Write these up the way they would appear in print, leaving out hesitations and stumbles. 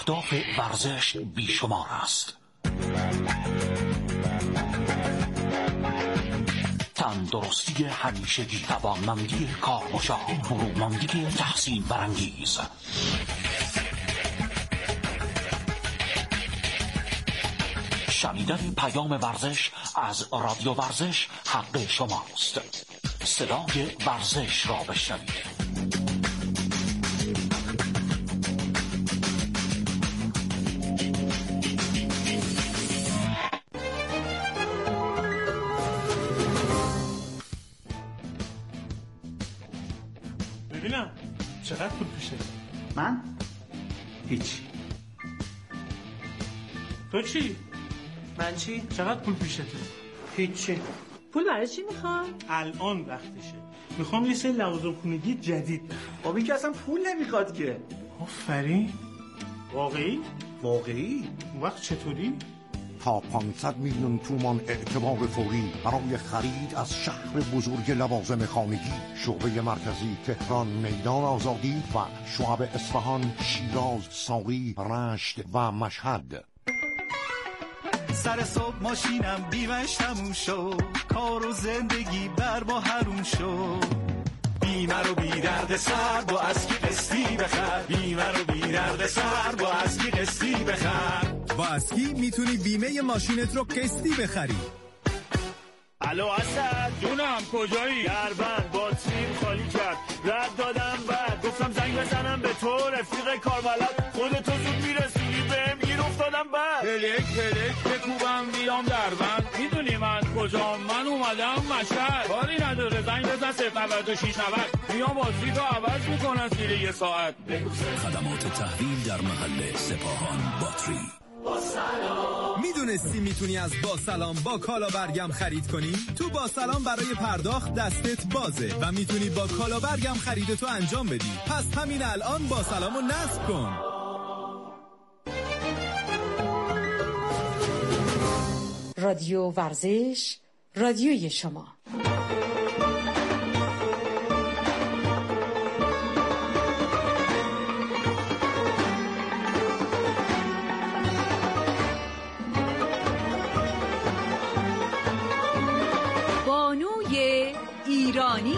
اهداف ورزش بیشمار است. تندرستی همیشگی، توانمندی کارگزار، فروماندگی تحسین برانگیز. شنیدن پیام ورزش از رادیو ورزش حق شماست. صدای ورزش را بشنوید. ببینم چقدر پول پیشه؟ من؟ هیچ. تو چی؟ من چی؟ چقدر پول پیشته؟ هیچی. پول برای چی میخوام؟ الان وقتشه. میخوام یه سری لوازم خونگی جدید بخرم. خب این که اصلا پول نمیخواد که. آفرین. واقعی؟ واقعی؟ اون وقت چطوری؟ تا 500 میلیون تومان اعتبار فوری برای خرید از شهر بزرگ لوازم خانگی. شعبه مرکزی تهران، میدان آزادی و شعب اصفهان، شیراز، ساقی، رشت و مشهد. سر صبح ماشینم بیمش تموم شد، کار و زندگی بر ما حروم شد. بیمه رو بی درد سر با اسکی قسطی بخر، بیمه رو بی درد سر با اسکی قسطی بخر. با اسکی میتونی بیمه ماشینت رو قسطی بخری. الو اسد جونم، کجایی؟ دربند باتریم خالی کرد، رد دادم بعد گفتم زنگ بزنم به تو، رفیق کاربلد خودتو زود میرسونی بهم، گیر افتادم بعد هلک بکوبم بیام دربند. میدونی من کجام؟ من اومدم مشهد. کاری نداره زنگ بزن 09690 میام بازی رو عوض میکنن زیر یه ساعت. خدمات تحویل در محل سپاهان باتری. میدونستی میتونی از با سلام با کالا برگم خرید کنی؟ تو با سلام برای پرداخت دستت بازه و میتونی با کالا برگم خریدتو انجام بدی. پس همین الان با سلامو نصب کن. رادیو ورزش، رادیوی شما. بانوی ایرانی.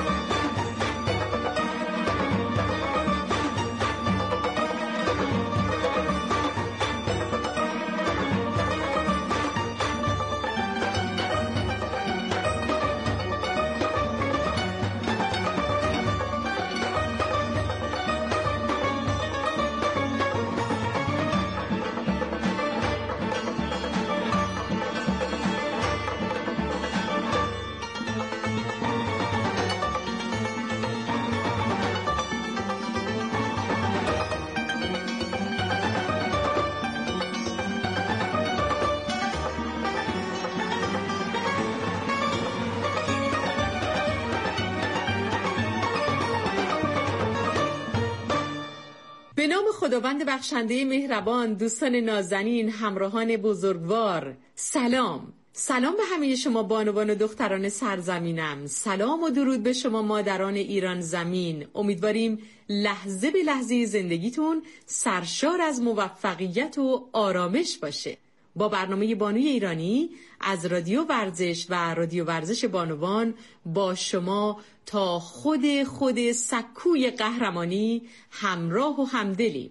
به نام خداوند بخشنده مهربان، دوستان نازنین، همراهان بزرگوار، سلام به همه شما بانوان و دختران سرزمینم. سلام و درود به شما مادران ایران زمین. امیدواریم لحظه به لحظه زندگیتون سرشار از موفقیت و آرامش باشه. با برنامه بانوی ایرانی از رادیو ورزش و رادیو ورزش بانوان با شما تا خود سکوی قهرمانی همراه و همدلیم.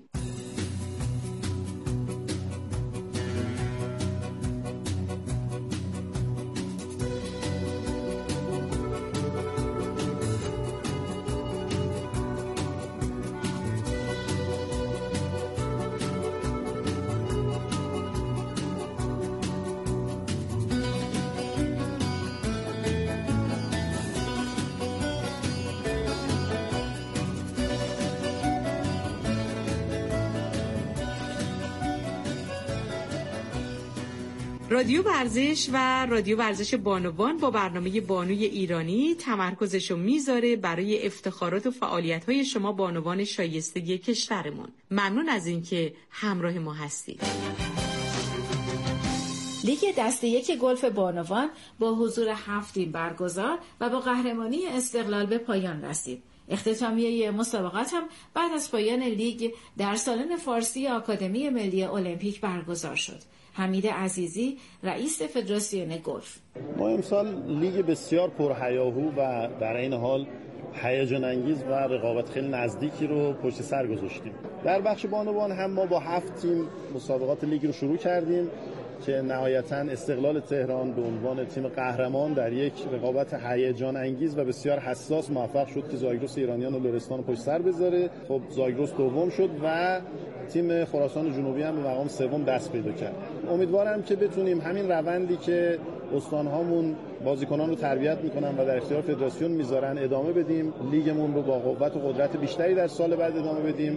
رادیو ورزش و رادیو ورزش بانوان با برنامه بانوی ایرانی تمرکزشو میذاره برای افتخارات و فعالیت‌های شما بانوان شایسته کشورمون. ممنون از اینکه همراه ما هستید. لیگ دسته یک گلف بانوان با حضور 7 تیم برگزار و با قهرمانی استقلال به پایان رسید. اختتامیه مسابقات هم بعد از پایان لیگ در سالن فارسی آکادمی ملی المپیک برگزار شد. حمید عزیزی رئیس فدراسیون گلف: ما امسال لیگ بسیار پرهیاهو و در این حال هیجان انگیز و رقابت خیلی نزدیکی رو پشت سر گذاشتیم. در بخش بانوان هم ما با 7 تیم مسابقات لیگ رو شروع کردیم که نهایتاً استقلال تهران به عنوان تیم قهرمان در یک رقابت هیجان انگیز و بسیار حساس موفق شد که زاگرس ایرانیان و لرستان رو پشت سر بذاره. خب زاگرس دوم شد و تیم خراسان جنوبی هم به مقام سوم دست پیدا کرد. امیدوارم که بتونیم همین روندی که استانهامون بازیکنان رو تربیت میکنن و در اختیار فدراسیون میذارن ادامه بدیم، لیگمون رو با قوت و قدرت بیشتری در سال بعد ادامه بدیم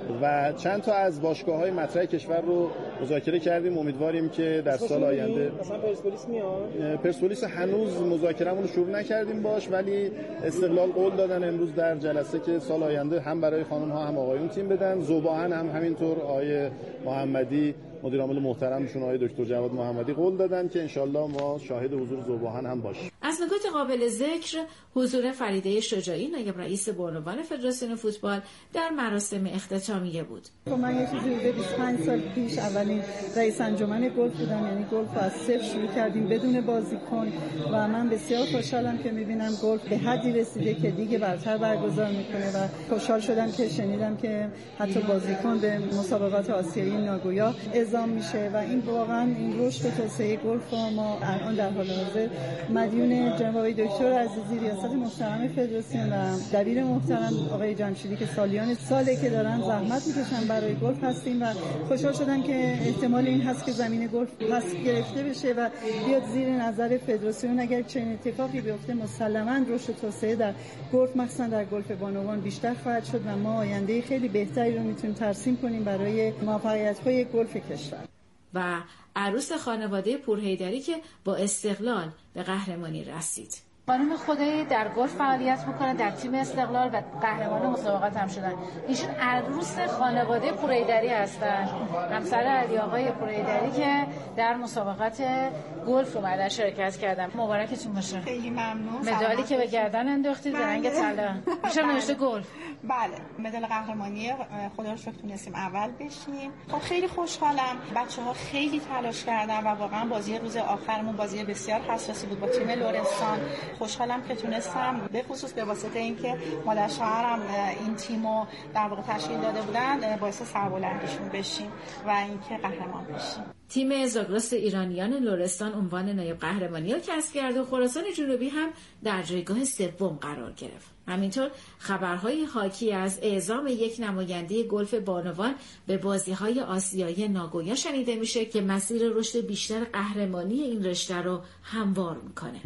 و چند تا از باشگاه‌های مطرح کشور رو مذاکره کردیم. امیدواریم که در سال آینده مثلا پرسپولیس میاد. پرسپولیس هنوز مذاکرهمون رو شروع نکردیم باش، ولی استقلال قول دادن امروز در جلسه که سال آینده هم برای خانم‌ها هم آقایون تیم بدن. ذوباهن هم همینطور. آقای محمدی مدیر عامل محترمشون آقای دکتر جواد محمدی قول دادن که انشالله ما شاهد حضور ذوباهن هم باشیم. از نکات قابل ذکر حضور فریده شجاعی نایب رئیس بانوان فدراسیون فوتبال در مراسم اختتامیه بود. من یه چیزی حدود 25 سال پیش اولین رئیس انجمن گلف بودم، یعنی گلف از صفر شروع کردیم بدون بازیکن و من بسیار خوشحالم که می‌بینم گلف به حدی رسیده که دیگه برتر برگزار میکنه و خوشحال شدم که شنیدم که حتی بازیکن به مسابقات آسیایی ناگویا اعزام میشه و این واقعا این رشد و توسعه گلف ما الان در حال حاضر مدیون جناب دکتر عزیزی ریاست محترم فدراسیون و دبیر محترم آقای جمشیدی که سالیان ساله که دارن زحمت میکشن برای گلف هستیم و خوشحال شدم که احتمال این هست که زمین گلف پس گرفته بشه و بیاد زیر نظر فدراسیون. اگر چنین اتفاقی بیفته مسلماً رشد و توسعه در گلف مثلا در گلف بانوان بیشتر خواهد شد و ما آینده خیلی بهتری رو میتونیم ترسیم کنیم برای موفقیت‌های گلف کشور. و عروس خانواده پورحیدری که با استقلال به قهرمانی رسید. خانم خدایی در گلف فعالیت میکنه، در تیم استقلال و قهرمان مسابقات هم شدن. ایشون عروس خانواده پورحیدری هستن، همسر علی آقای پورحیدری که در مسابقات گلف اومدن شرکت کردن. مبارکتون باشه. خیلی ممنون. مدالی که به گردن انداختید به رنگ طلا. میشه نوشته گلف. بله، مدال قهرمانی خدا رو شکر تونستیم اول بشیم. خب خیلی خوشحالم. بچه‌ها خیلی تلاش کردن و واقعا بازی روز آخرمون بازی بسیار حساسی بود با تیم لرستان. خوشحالم که تونستم به خصوص به واسطه اینکه مادر شوهرم این تیمو در واقع تشکیل داده بودن باعث سربلندیشون بشیم و اینکه قهرمان بشیم. تیم زاگرس ایرانیان لرستان عنوان نایب قهرمانی را کسب کرد و خراسان جنوبی هم در جایگاه سوم قرار گرفت. همینطور خبرهای حاکی از اعزام یک نماینده گلف بانوان به بازی‌های آسیایی ناگویا شنیده میشه که مسیر رشد بیشتر قهرمانی این رشته رو هموار میکنه.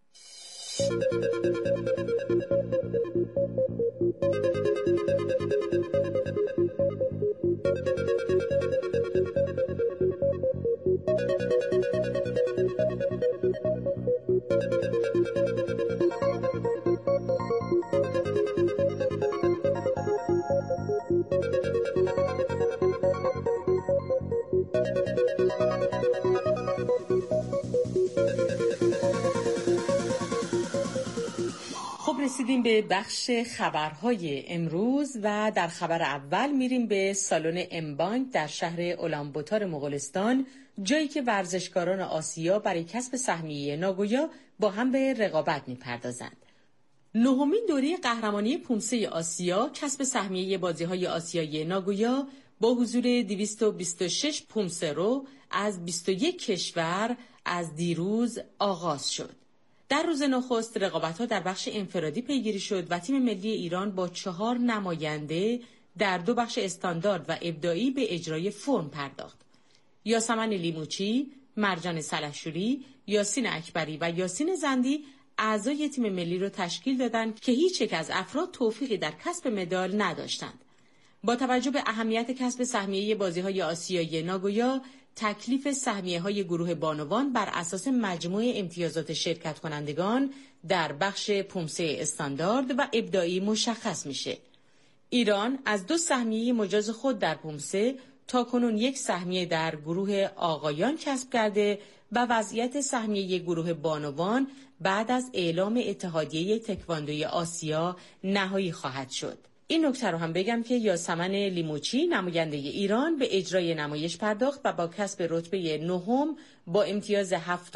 رسیدیم به بخش خبرهای امروز و در خبر اول میریم به سالن امبانک در شهر اولانباتار مغولستان، جایی که ورزشکاران آسیا برای کسب سهمیه ناگویا با هم به رقابت میپردازند. نهمین دوره قهرمانی پومسه آسیا کسب سهمیه بازی‌های آسیایی ناگویا با حضور 226 پومسه رو از 21 کشور از دیروز آغاز شد. در روز نخست رقابت‌ها در بخش انفرادی پیگیری شد و تیم ملی ایران با 4 نماینده در 2 بخش استاندارد و ابداعی به اجرای فرم پرداخت. یاسمن لیموچی، مرجان سلحشوری، یاسین اکبری و یاسین زندی اعضای تیم ملی را تشکیل دادند که هیچ یک از افراد توفیقی در کسب مدال نداشتند. با توجه به اهمیت کسب سهمیه بازی‌های آسیایی ناگویا، تکلیف سهمیه‌های گروه بانوان بر اساس مجموع امتیازات شرکت کنندگان در بخش پومسه استاندارد و ابداعی مشخص میشه. ایران از 2 سهمیه مجاز خود در پومسه تاکنون 1 سهمیه در گروه آقایان کسب کرده و وضعیت سهمیه گروه بانوان بعد از اعلام اتحادیه تکواندوی آسیا نهایی خواهد شد. این نکته رو هم بگم که یاسمن لیموچی نماینده ایران به اجرای نمایش پرداخت و با کسب رتبه نهم با امتیاز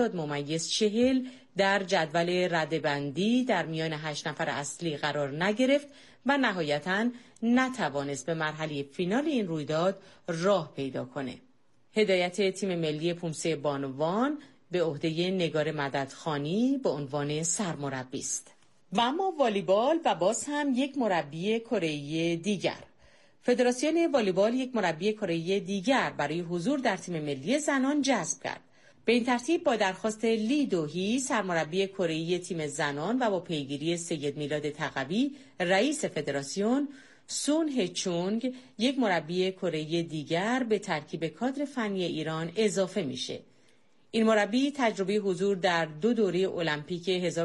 70/40 در جدول رده‌بندی در میان 8 نفر اصلی قرار نگرفت و نهایتاً نتوانست به مرحله فینال این رویداد راه پیدا کنه. هدایت تیم ملی پومسه بانوان به عهده نگار مددخانی به عنوان سرمربی است. و اما والیبال و باز هم یک مربی کره‌ای دیگر. فدراسیون والیبال یک مربی کره‌ای دیگر برای حضور در تیم ملی زنان جذب کرد. به این ترتیب با درخواست لی دوهی سرمربی کره‌ای تیم زنان و با پیگیری سید میلاد تقوی رئیس فدراسیون، سون هچونگ یک مربی کره‌ای دیگر به ترکیب کادر فنی ایران اضافه میشه. این مربی تجربه حضور در 2 دوره المپیک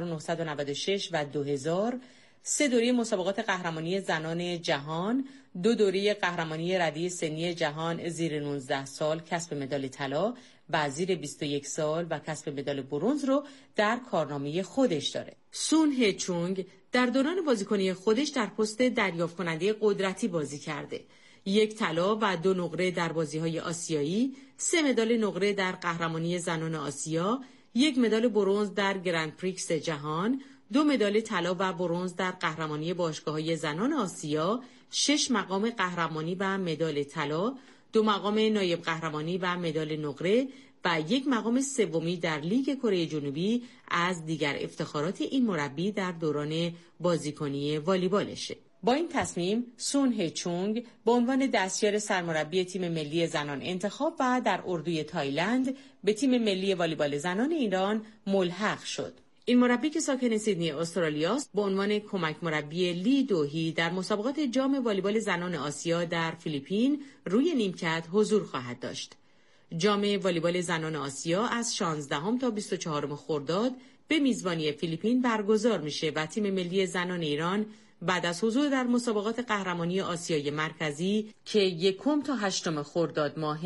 1996 و 2000، 3 دوره مسابقات قهرمانی زنان جهان، 2 دوره قهرمانی ردی سنی جهان زیر 19 سال کسب مدال طلا و زیر 21 سال و کسب مدال برنز رو در کارنامه خودش داره. سون هچونگ در دوران بازیکنی خودش در پست دریافت کننده قدرتی بازی کرده. 1 طلا و 2 نقره در بازی‌های آسیایی، 3 مدال نقره در قهرمانی زنان آسیا، 1 مدال برنز در گرند پریکس جهان، 2 مدال طلا و برنز در قهرمانی باشگاه‌های زنان آسیا، 6 مقام قهرمانی و مدال طلا، 2 مقام نایب قهرمانی و مدال نقره و 1 مقام سومی در لیگ کره جنوبی از دیگر افتخارات این مربی در دوران بازیکنی والیبالشه. با این تصمیم سون هچونگ به عنوان دستیار سرمربی تیم ملی زنان انتخاب و در اردوی تایلند به تیم ملی والیبال زنان ایران ملحق شد. این مربی که ساکن سیدنی استرالیا است، به عنوان کمک مربی لی دوهی در مسابقات جام والیبال زنان آسیا در فیلیپین روی نیمکت حضور خواهد داشت. جام والیبال زنان آسیا از 16 تا 24 خرداد به میزبانی فیلیپین برگزار میشه و تیم ملی زنان ایران بعد از حضور در مسابقات قهرمانی آسیای مرکزی که 1 تا 8 خرداد ماه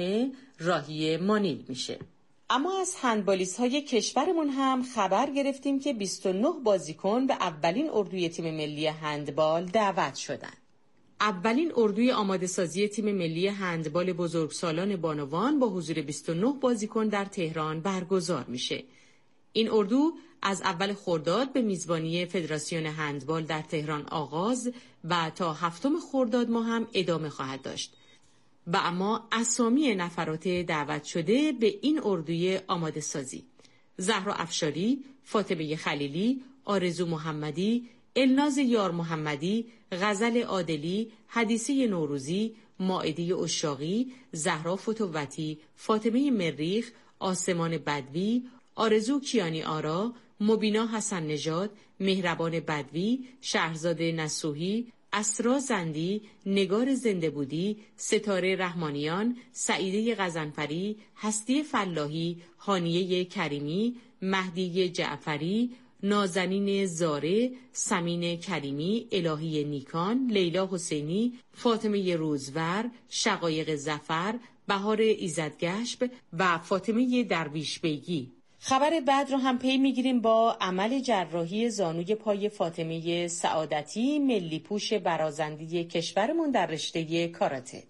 راهی مانیل میشه. اما از هندبالیست‌های کشورمون هم خبر گرفتیم که 29 بازیکن به اولین اردوی تیم ملی هندبال دعوت شدند. اولین اردوی آماده سازی تیم ملی هندبال بزرگسالان بانوان با حضور 29 بازیکن در تهران برگزار میشه. این اردو از اول خرداد به میزبانی فدراسیون هندبال در تهران آغاز و تا 7 خرداد ماه هم ادامه خواهد داشت. و اما اسامی نفرات دعوت شده به این اردوی آماده سازی: زهرا افشاری، فاطمه خلیلی، آرزو محمدی، الناز یار محمدی، غزل عادلی، حدیثه نوروزی، مائده اشاقی، زهرا فتووتی، فاطمه مریخ، آسمان بدوی، آرزو کیانی آرا، مبینا حسن نژاد، مهربان بدوی، شهرزاد نصوحی، اسرا زندی، نگار زنده بودی، ستاره رحمانیان، سعیده غضنفری، هستی فلاحی، هانیه کریمی، مهدی جعفری، نازنین زاره، سمین کریمی، الهی نیکان، لیلا حسینی، فاطمه روزور، شقایق ظفر، بهار ایزدگشب و فاطمه درویش بیگی. خبر بعد رو هم پی میگیریم با عمل جراحی زانوی پای فاطمه سعادتی، ملی پوش برازندی کشورمون در رشته کاراته.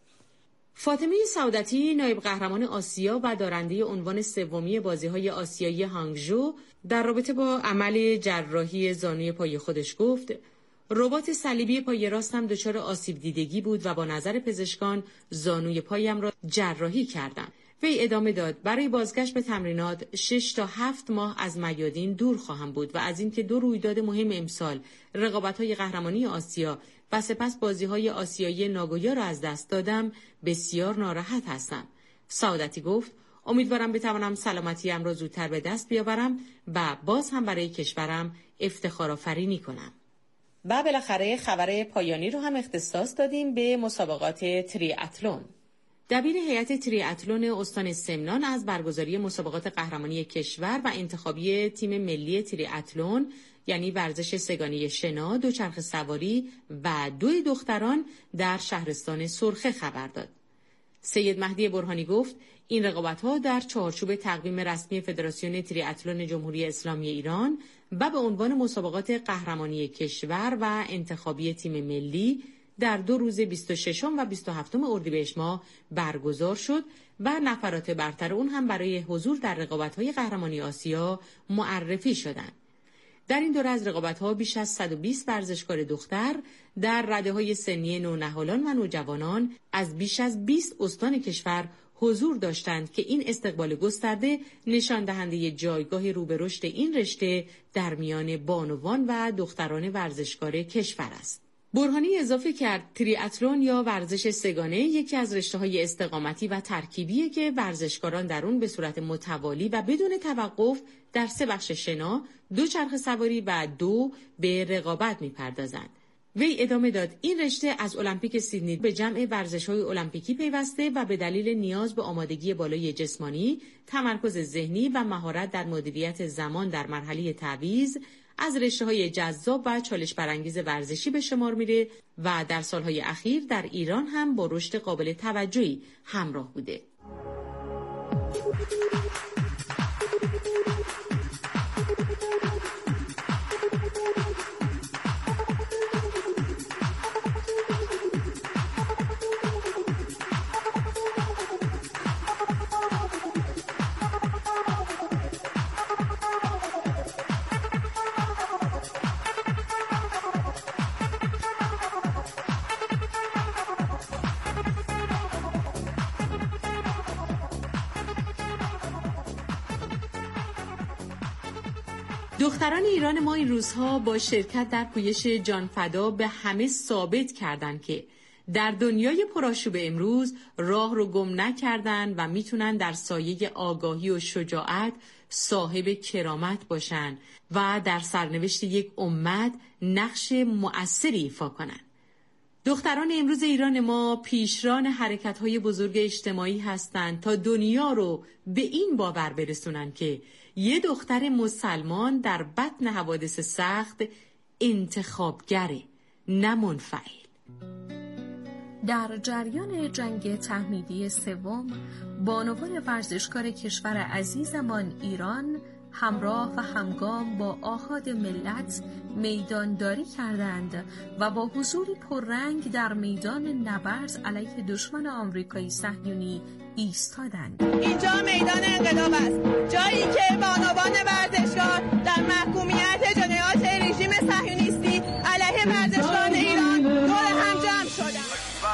فاطمه سعادتی نایب قهرمان آسیا و دارنده عنوان سومی بازی‌های آسیایی هانگژو در رابطه با عمل جراحی زانوی پای خودش گفت: رباط صلیبی پای راستم دچار آسیب دیدگی بود و با نظر پزشکان زانوی پایم را جراحی کردم. وی ادامه داد: برای بازگشت به تمرینات 6 تا 7 ماه از میادین دور خواهم بود و از اینکه 2 رویداد مهم امسال، رقابت‌های قهرمانی آسیا و سپس بازی‌های آسیایی ناگویا را از دست دادم، بسیار ناراحت هستم. سعادتی گفت: امیدوارم بتوانم سلامتیم را زودتر به دست بیاورم و باز هم برای کشورم افتخار آفرینی کنم. و بالاخره خبر پایانی رو هم اختصاص دادیم به مسابقات تریاتلون. دبیر هیئت تریاتلون استان سمنان از برگزاری مسابقات قهرمانی کشور و انتخابی تیم ملی تریاتلون، یعنی ورزش سه‌گانه شنا، دوچرخه سواری و 2 دختران در شهرستان سرخه خبر داد. سید مهدی برهانی گفت این رقابت‌ها در چارچوب تقویم رسمی فدراسیون تریاتلون جمهوری اسلامی ایران و به عنوان مسابقات قهرمانی کشور و انتخابی تیم ملی در 2 روز 26 و 27 اردیبهشت ماه برگزار شد و نفرات برتر اون هم برای حضور در رقابت‌های قهرمانی آسیا معرفی شدند. در این دوره از رقابت‌ها بیش از 120 ورزشکار دختر در رده‌های سنی نونهالان و نوجوانان از بیش از 20 استان کشور حضور داشتند که این استقبال گسترده نشان دهنده جایگاه رو به رشد این رشته در میان بانوان و دختران ورزشکار کشور است. برهانی اضافه کرد تریاتلون یا ورزش سه‌گانه یکی از رشته‌های استقامتی و ترکیبیه که ورزشکاران در اون به صورت متوالی و بدون توقف در 3 بخش شنا، 2 چرخ سواری و 2 به رقابت می‌پردازند. وی ادامه داد این رشته از المپیک سیدنی به جمع ورزش‌های المپیکی پیوسته و به دلیل نیاز به آمادگی بالای جسمانی، تمرکز ذهنی و مهارت در مدیریت زمان در مرحله تعویض از رشته‌های جذاب و چالش برانگیز ورزشی به شمار میره و در سالهای اخیر در ایران هم با رشد قابل توجهی همراه بوده. دختران ایران ما این روزها با شرکت در پویش جانفدا به همه ثابت کردند که در دنیای پرآشوب امروز راه رو گم نکردن و میتونن در سایه آگاهی و شجاعت صاحب کرامت باشن و در سرنوشت یک امت نقش مؤثری ایفا کنن. دختران امروز ایران ما پیشران حرکت‌های بزرگ اجتماعی هستند تا دنیا رو به این باور برسونن که یه دختر مسلمان در بطن حوادث سخت انتخابگره، نه منفعل. در جریان جنگ تحمیدی سوم، بانوان ورزشکار کشور عزیزمان ایران همراه و همگام با آحاد ملت میدانداری کردند و با حضوری پررنگ در میدان نبرد علیه دشمن آمریکایی صهیونی ایستادند. اینجا میدان انقلاب است، جایی که بانوان ورزشکار در محکومیت جنایات رژیم صهیونیستی علیه ورزشکاران ایران دور هم جمع شدند.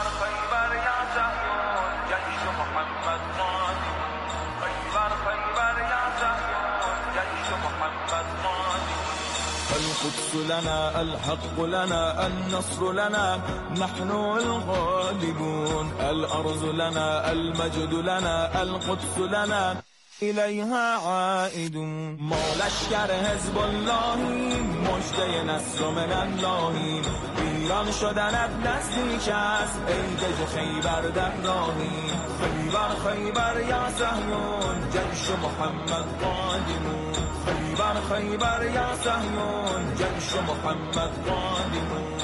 القدس لنا الحق لنا النصر لنا نحن الغالبون الأرض لنا المجد لنا القدس لنا إليها عائدون ما لشکر حزب اللهیم مژده نصر من اللهیم ایران شدنت نزدیک است ای دژ خیبر در راهیم خیبر خیبر یا صهیون جیش محمد قادمون خیبر خیبر یا صهیون جیش محمد قادمون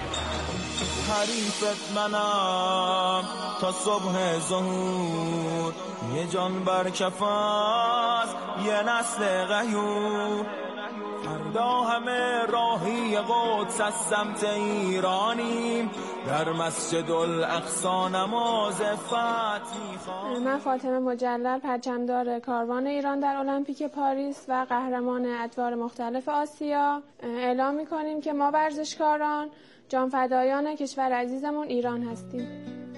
حریفت منم تا صبح ظهور یه جان بر کفاز یه نسل غیور فردا همه راهی قدس از سمت ایرانیم در مسجد الاقصی نماز فتح می‌خوانیم. من فاطمه مجلل پرچمدار کاروان ایران در المپیک پاریس و قهرمان ادوار مختلف آسیا اعلام می‌کنیم که ما ورزشکاران جانفدایان کشور عزیزمون ایران هستیم.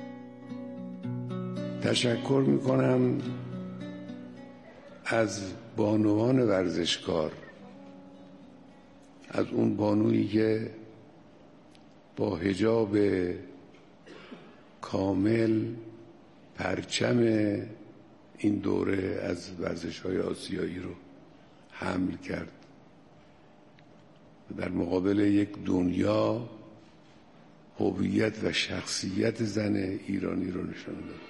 تشکر میکنم از بانوان ورزشکار، از اون بانویی که با حجاب کامل پرچم این دوره از ورزش‌های آسیایی رو حمل کرد در مقابل یک دنیا هویت و شخصیت زن ایرانی رو نشان داد.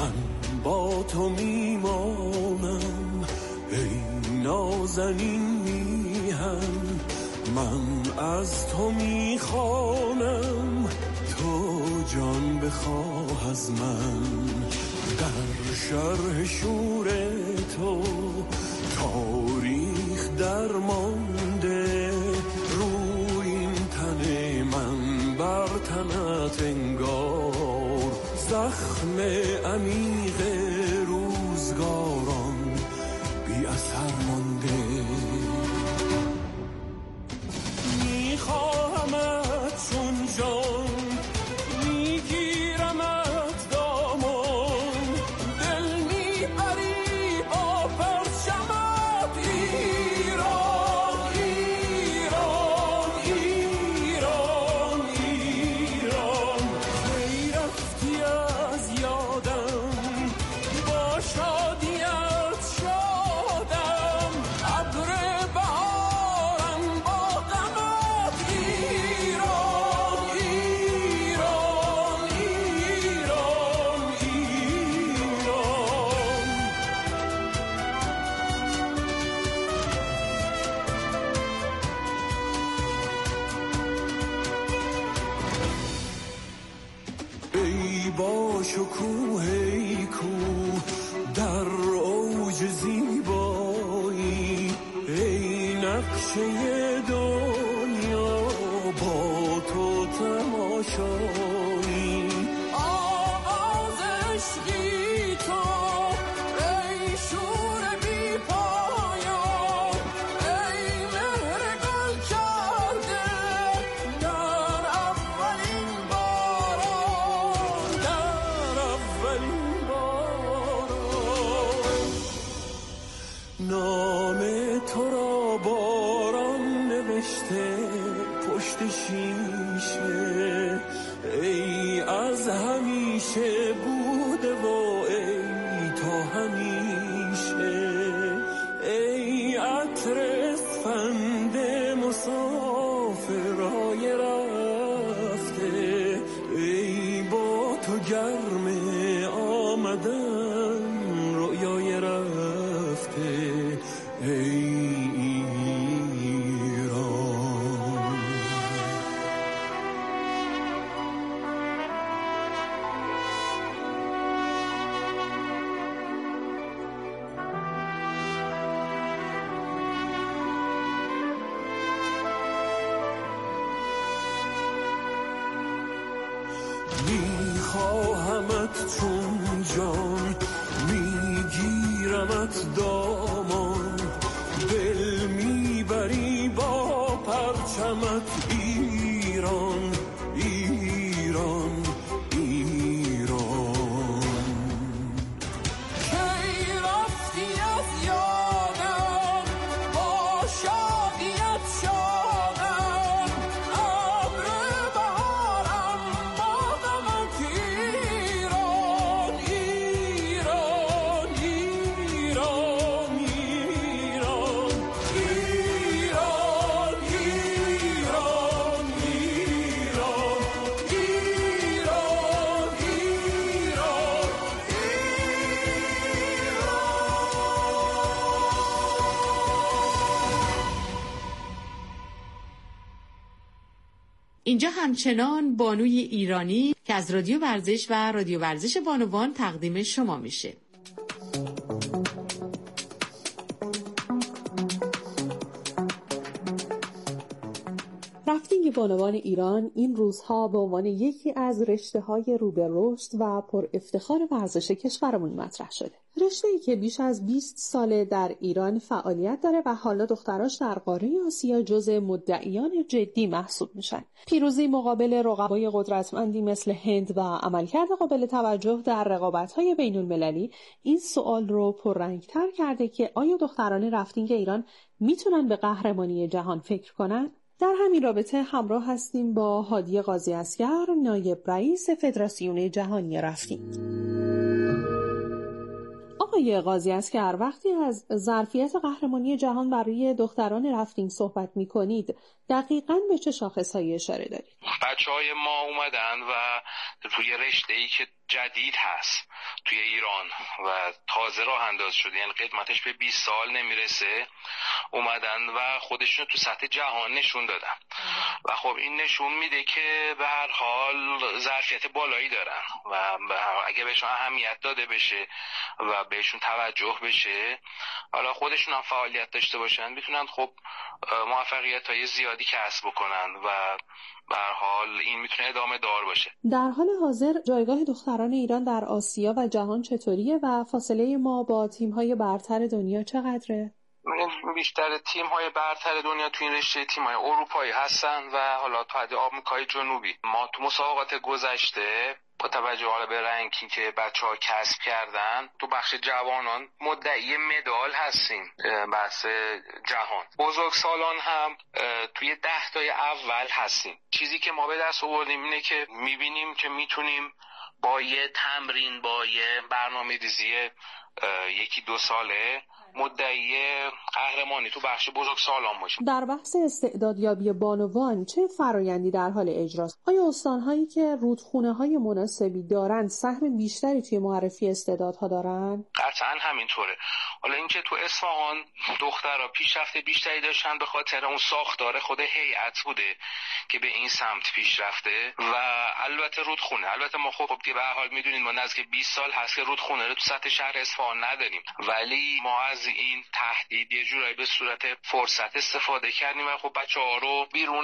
من با تو میمانم ای نازنین میهن، من از تو میخوانم تو جان بخواه از من. در شرح شور تو تاریخ درمانده، روی این تن من بر تنت انگار زخم عمیق روزگاران بی اثر مانده. میخواهمت چون جان، میگیرمت دامان، دل میبری با پرچمت ایران ایران ایران ایران. کی رفتی از یادم با شادیت شادم، ابر بهارم با غمت ایران ایران ایران ایران. ای با شکوه ای کوه در اوج زیبایی، ای نقشه دنیا با تو تماشایی. آغاز عشقی تو ای شور بی پایان، ای مهر گل کرده در اولین باران، در اولین باران. نام تو را باران نوشته پشت شیشه، ای از همیشه بوده و ای تا همیشه. ای عطر اسفند مسافرای رفته، ای با تو گرم آمدن رویای رفته. ای میخواهمت چون جان، میگیرمت دامان، دل میبری با پرچمت ایران ایران ایران. کی رفتی از یادم با شادیت شادم، ابر بهارم با غمت ایران ایران ایران ایران ایران ایران ایران اینجا همچنان بانوی ایرانی که از رادیو ورزش و رادیو ورزش بانوان تقدیم شما میشه. رافتینگ بانوان ایران این روزها به عنوان یکی از رشته‌های رو به رشد و پر افتخار ورزش کشورمون مطرح شده. رشته‌ای که بیش از 20 ساله در ایران فعالیت داره و حالا دختراش در قاره آسیا جزء مدعیان جدی محسوب میشن. پیروزی مقابل رقبای قدرتمندی مثل هند و عملکرد قابل توجه در رقابت‌های بین‌المللی این سوال رو پررنگ‌تر کرده که آیا دختران رافتینگ ایران میتونن به قهرمانی جهان فکر کنن؟ در همین رابطه همراه هستیم با هادی قاضی اصغر، نایب رئیس فدراسیون جهانی رافتینگ. آقای قاضی اصغر، وقتی از ظرفیت قهرمانی جهان برای دختران رافتینگ صحبت می‌کنید، دقیقاً به چه شاخص‌هایی اشاره دارید؟ بچه‌های ما اومدن و روی رشته‌ای که جدید هست، توی ایران و تازه راه انداز شده، یعنی قدمتش به 20 سال نمیرسه، اومدن و خودشون تو سطح جهان نشون دادن و خب این نشون میده که به هر حال ظرفیت بالایی دارن و اگه بهشون اهمیت داده بشه و بهشون توجه بشه، حالا خودشون هم فعالیت داشته باشن، میتونن خب موفقیت‌های زیادی کسب بکنن و به هر حال این میتونه ادامه دار باشه. در حال حاضر جایگاه دختران ایران در آسیا و جهان چطوریه و فاصله ما با تیم‌های برتر دنیا چقدره؟ بیشتر تیم‌های برتر دنیا تو این رشته تیم‌های اروپایی هستن و حالا تو حد آمریکای جنوبی. ما تو مسابقات گذشته با توجه حالا به رنکی که بچه‌ها کسب کردن تو بخش جوانان مدعی مدال هستیم بحث جهان. بزرگسالان هم توی 10 تای اول هستیم. چیزی که ما به دست آوردیم اینه که می‌بینیم که میتونیم با یه تمرین، با یه برنامه‌ریزی 1-2 ساله مدعی قهرمانی تو بخش بزرگسالان باشیم. در بحث استعدادیابی بانوان چه فرایندی در حال اجراست؟ آیا استان‌هایی که رودخونه‌های مناسبی دارند سهم بیشتری توی معرفی استعدادها دارن؟ قطعاً همینطوره. حالا اینکه تو اصفهان دخترها پیشرفت بیشتری داشتن به خاطر اون ساختار خود هیئت بوده که به این سمت پیش رفته و البته رودخونه. البته ما خب که به هر حال میدونید ما نزدیک 20 سال هست که رودخونه رو تو سطح شهر اصفهان نداریم، ولی ما از این تهدید یه جورایی به صورت فرصت استفاده کردیم و خب بچه‌ها رو بیرون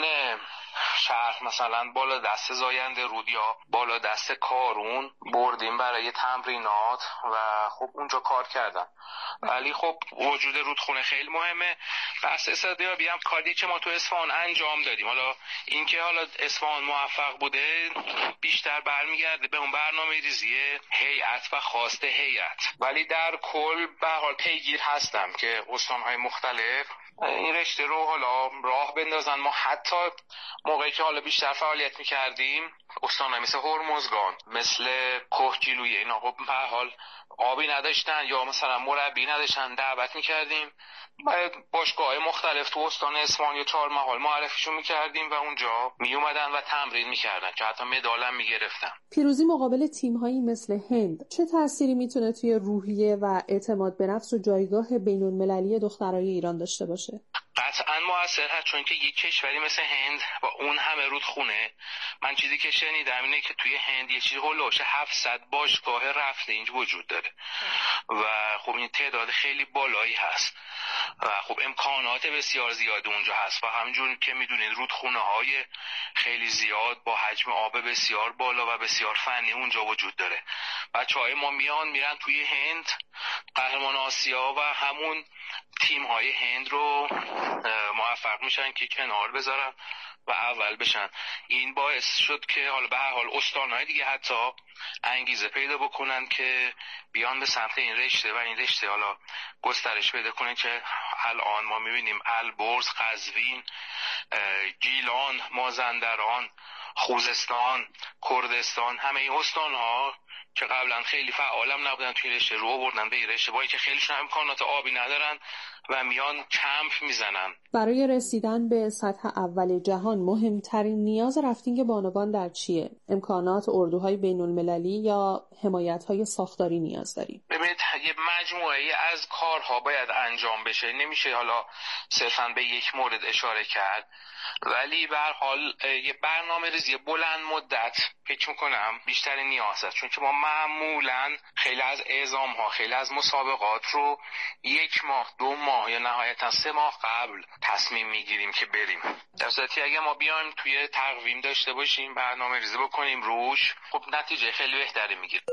شهر مثلا بالا دست زاینده رود یا بالا دست کارون بردیم برای تمرینات و خب اونجا کار کردن. ولی خب وجود رودخونه خیلی مهمه. بحث استعدادیابی هم کاری که ما تو اصفهان انجام دادیم. حالا اینکه حالا اصفهان موفق بوده بیشتر برمیگرده به اون برنامه‌ریزی هیئت و خواست هیئت، ولی در کل به هر حال پیگیر هستم که استان‌های مختلف این رشته رو حالا راه بندازن. ما حتی موقعی که حالا بیشتر فعالیت می‌کردیم استان‌های مثل هرمزگان، مثل کوهگیلویه، اینا خب به هر حال آبی نداشتن یا مثلا مربی نداشتن، دعوت می‌کردیم باشگاه‌های مختلف تو استان اصفهان یا چهارمحال معرفیشون می‌کردیم و اونجا میومدن و تمرین می‌کردن که حتی مدال هم می‌گرفتن. پیروزی مقابل تیم‌هایی مثل هند چه تأثیری میتونه توی روحیه و اعتماد به نفس و جایگاه بین‌المللی دخترای ایران داشته باشه؟ قطعاً موثر هست، چون که یک کشوری مثل هند با اون همه رودخونه، من چیزی که شنیدم اینه که توی هند یه چیزی هولوش 700 باشگاه رفتنج وجود داره و خب این تعداد خیلی بالایی هست و خب امکانات بسیار زیاد اونجا هست و همونجور که میدونید رودخونه‌های خیلی زیاد با حجم آب بسیار بالا و بسیار فنی اونجا وجود داره. بچه‌های ما میرن توی هند قهرمان آسیا و همون تیم‌های هند رو موفق میشن که کنار بذارن و اول بشن. این باعث شد که حالا به هر حال استان‌های دیگه حتی انگیزه پیدا بکنن که بیان به سمت این رشته و این رشته حالا گسترش پیدا کنن که الان ما می‌بینیم البرز، قزوین، گیلان، مازندران، خوزستان، کردستان، همه این استان‌ها که قبلا خیلی فعالم نبودن توی رشته رو آوردن به این رشته، با اینکه خیلیشون امکانات آبی ندارن و میان کمپ میزنن. برای رسیدن به سطح اول جهان مهمترین نیاز رفتینگ بانوان در چیه؟ امکانات اردوهای بین‌المللی یا حمایت‌های ساختاری نیاز داریم؟ ببینید یه مجموعه از کارها باید انجام بشه، نمیشه حالا صرفاً به یک مورد اشاره کرد، ولی به هر حال یه برنامه‌ریزی بلند مدت فکر می‌کنم بیشتر نیاز است، چون که ما معمولاً خیلی از اعزام‌ها، خیلی از مسابقات رو 1 ماه، 2 ماه یا نهایتاً 3 ماه قبل تصمیم میگیریم که بریم. در صورتی اگه ما بیایم توی تقویم داشته باشیم، برنامه‌ریزی بکنیم روش، خب نتیجه خیلی بهتری میگیریم.